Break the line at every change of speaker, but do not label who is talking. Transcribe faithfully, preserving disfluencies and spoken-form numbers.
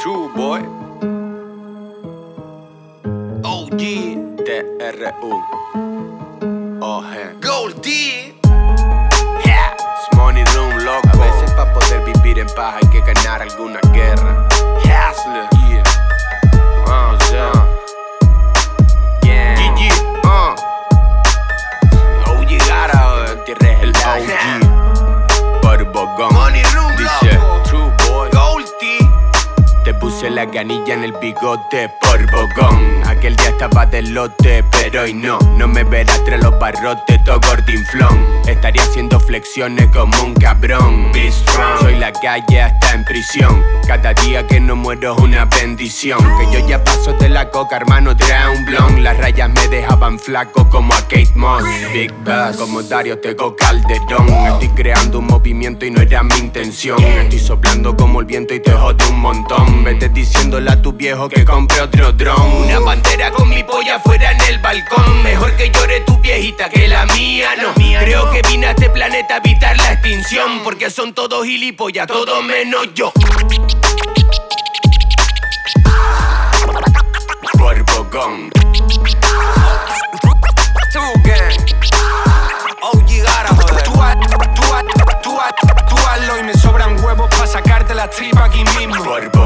True boy. O G. T R U. O G. Goldie. Yeah. It's money room, loco. A veces para poder vivir en paz hay que ganar alguna guerra. Hustler. Yeah. Uh, uh. Yeah. G G. Uh. O G Gara, tierra es el O G. Barbogón. Money room, dice, loco. True boy. Goldie. Te puse la canilla en el bigote por bogón. Aquel día estaba del lote, pero hoy no. No me verás tras los barrotes, todo gordinflón. Estaría haciendo flexiones como un cabrón. Be strong. Soy la calle hasta en prisión. Cada día que no muero es una bendición. Que yo ya paso de la coca, hermano, trae un blon. Las rayas me dejaban flaco como a Kate Moss. Big Bass, como Dario Tego Calderón. Estoy creando un movimiento y no era mi intención. Estoy soplando como el viento y te jode un montón. Vete diciéndole a tu viejo que compre otro dron. Una bandera con mi polla afuera en el balcón. Mejor que llore tu viejita que la mía no. Creo que vine a este planeta a evitar la extinción. Porque son todos gilipollas, todos menos yo. Por bogón. True gang. O G Gara, joder. Tú, tú, tú, tú hazlo y me sobran huevos para sacarte la tripa aquí mismo. Por bogón.